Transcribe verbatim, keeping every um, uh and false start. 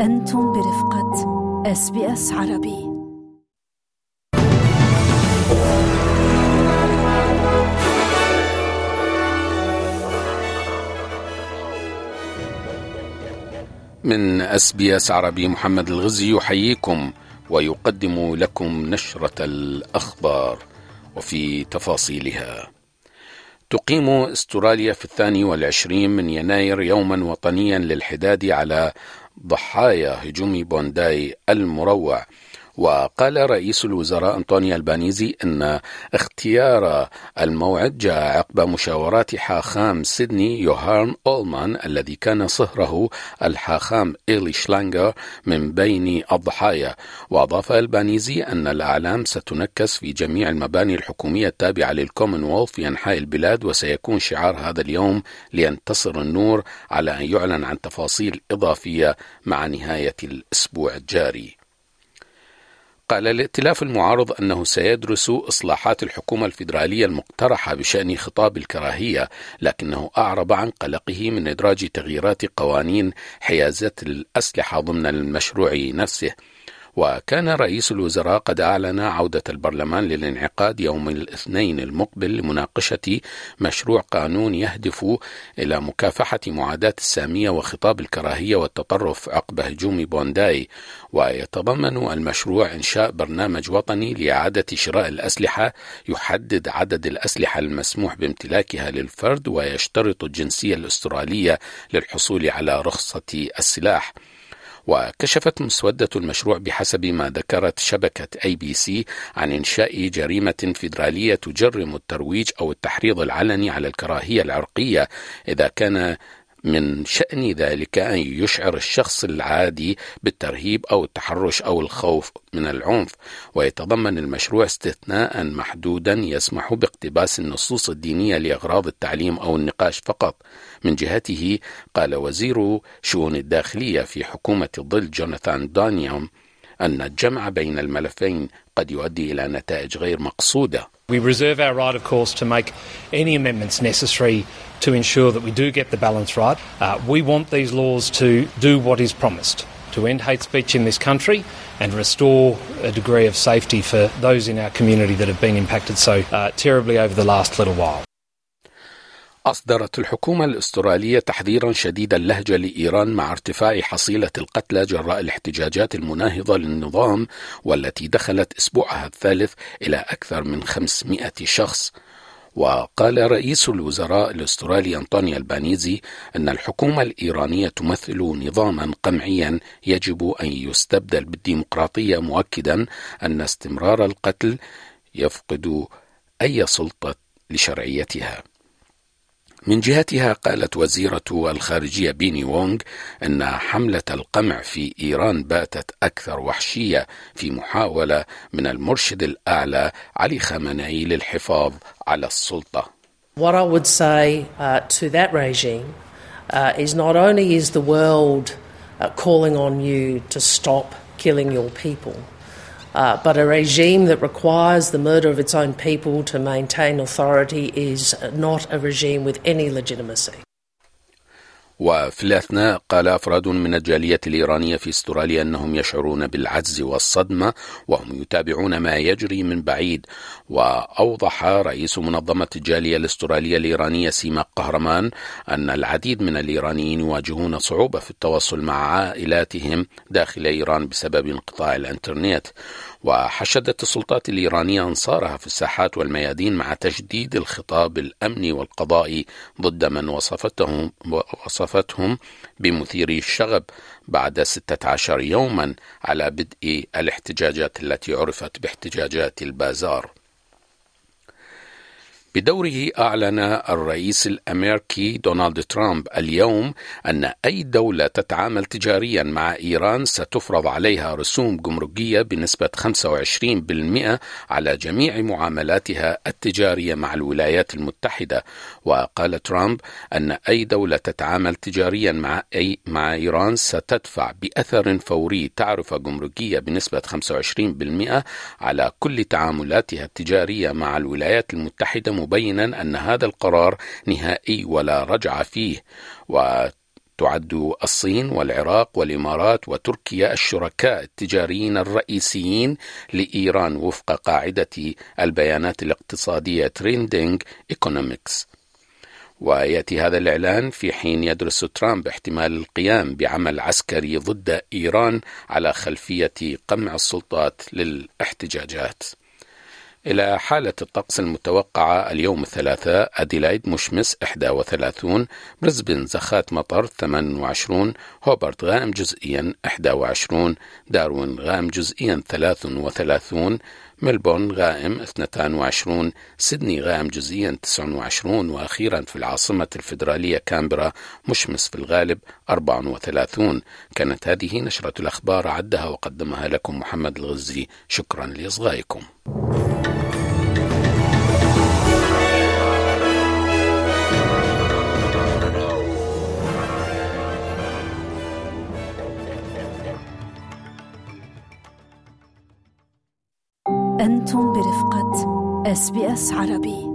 أنتم برفقة إس بي إس عربي. من إس بي إس عربي محمد الغزي يحييكم ويقدم لكم نشرة الأخبار وفي تفاصيلها. تقيم استراليا في الثاني والعشرين من يناير يوما وطنيا للحداد على ضحايا هجوم بونداي المروع. وقال رئيس الوزراء أنطونيو البانيزي أن اختيار الموعد جاء عقب مشاورات حاخام سيدني يوهان أولمان الذي كان صهره الحاخام إيلي شلانغر من بين الضحايا. وأضاف البانيزي أن الأعلام ستنكس في جميع المباني الحكومية التابعة للكومنولث في أنحاء البلاد، وسيكون شعار هذا اليوم لينتصر النور، على أن يعلن عن تفاصيل إضافية مع نهاية الأسبوع الجاري. قال الائتلاف المعارض أنه سيدرس إصلاحات الحكومة الفيدرالية المقترحة بشأن خطاب الكراهية، لكنه أعرب عن قلقه من إدراج تغييرات قوانين حيازة الأسلحة ضمن المشروع نفسه. وكان رئيس الوزراء قد أعلن عودة البرلمان للانعقاد يوم الاثنين المقبل لمناقشة مشروع قانون يهدف إلى مكافحة معاداة السامية وخطاب الكراهية والتطرف عقب هجوم بونداي. ويتضمن المشروع إنشاء برنامج وطني لإعادة شراء الأسلحة يحدد عدد الأسلحة المسموح بامتلاكها للفرد، ويشترط الجنسية الأسترالية للحصول على رخصة السلاح. وكشفت مسودة المشروع بحسب ما ذكرت شبكة أي بي سي عن إنشاء جريمة فيدرالية تجرم الترويج أو التحريض العلني على الكراهية العرقية إذا كان من شأن ذلك أن يشعر الشخص العادي بالترهيب أو التحرش أو الخوف من العنف. ويتضمن المشروع استثناء محدودا يسمح باقتباس النصوص الدينية لأغراض التعليم أو النقاش فقط. من جهته قال وزير شؤون الداخلية في حكومة الظل جوناثان دانيوم أن الجمع بين الملفين قد يؤدي إلى نتائج غير مقصودة. We reserve our right, of course, to make any amendments necessary to ensure that we do get the balance right. Uh, we want these laws to do what is promised, to end hate speech in this country and restore a degree of safety for those in our community that have been impacted so uh, terribly over the last little while. أصدرت الحكومة الأسترالية تحذيرا شديد اللهجة لإيران مع ارتفاع حصيلة القتلى جراء الاحتجاجات المناهضة للنظام، والتي دخلت أسبوعها الثالث إلى أكثر من خمسمائة شخص. وقال رئيس الوزراء الأسترالي أنطونيو البانيزي أن الحكومة الإيرانية تمثل نظاما قمعيا يجب أن يستبدل بالديمقراطية، مؤكدا أن استمرار القتل يفقد أي سلطة لشرعيتها. من جهتها قالت وزيرة الخارجية بيني وونغ أن حملة القمع في إيران باتت أكثر وحشية في محاولة من المرشد الأعلى علي خامنئي للحفاظ على السلطة. What I would say uh, to that regime uh, is not only is the world uh, calling on you to stop killing your people, Uh, but a regime that requires the murder of its own people to maintain authority is not a regime with any legitimacy. وفي الأثناء قال أفراد من الجالية الإيرانية في استراليا أنهم يشعرون بالعجز والصدمة وهم يتابعون ما يجري من بعيد. وأوضح رئيس منظمة الجالية الأسترالية الإيرانية سيما قهرمان أن العديد من الإيرانيين يواجهون صعوبة في التواصل مع عائلاتهم داخل إيران بسبب انقطاع الإنترنت. وحشدت السلطات الإيرانية أنصارها في الساحات والميادين مع تجديد الخطاب الأمني والقضائي ضد من وصفتهم وصفتهم بمثيري الشغب بعد ستة عشر يوما على بدء الاحتجاجات التي عرفت باحتجاجات البازار. بدوره أعلن الرئيس الأمريكي دونالد ترامب اليوم أن أي دولة تتعامل تجاريا مع إيران ستفرض عليها رسوم جمركية بنسبة خمسة وعشرين بالمئة على جميع معاملاتها التجارية مع الولايات المتحدة. وقال ترامب أن أي دولة تتعامل تجاريا مع أي مع إيران ستدفع بأثر فوري تعرفة جمركية بنسبة خمسة وعشرين بالمئة على كل تعاملاتها التجارية مع الولايات المتحدة، مبينا أن هذا القرار نهائي ولا رجعة فيه. و تعد الصين والعراق والإمارات وتركيا الشركاء التجاريين الرئيسيين لإيران وفق قاعدة البيانات الاقتصادية تريندينج إيكونومكس. ويأتي هذا الإعلان في حين يدرس ترامب احتمال القيام بعمل عسكري ضد إيران على خلفية قمع السلطات للاحتجاجات. إلى حالة الطقس المتوقعة اليوم الثلاثاء: أديلايد مشمس واحد وثلاثين، بريسبن زخات مطر ثمانية وعشرين، هوبرت غائم جزئيا واحد وعشرين، داروين غائم جزئيا ثلاثة وثلاثين، ملبورن غائم اثنين وعشرين، سيدني غائم جزئيا تسعة وعشرين، وأخيرا في العاصمة الفيدرالية كامبرا مشمس في الغالب أربعة وثلاثين. كانت هذه نشرة الأخبار، عدها وقدمها لكم محمد الغزي. شكرا لإصغائكم. أنتم برفقة إس بي إس عربي.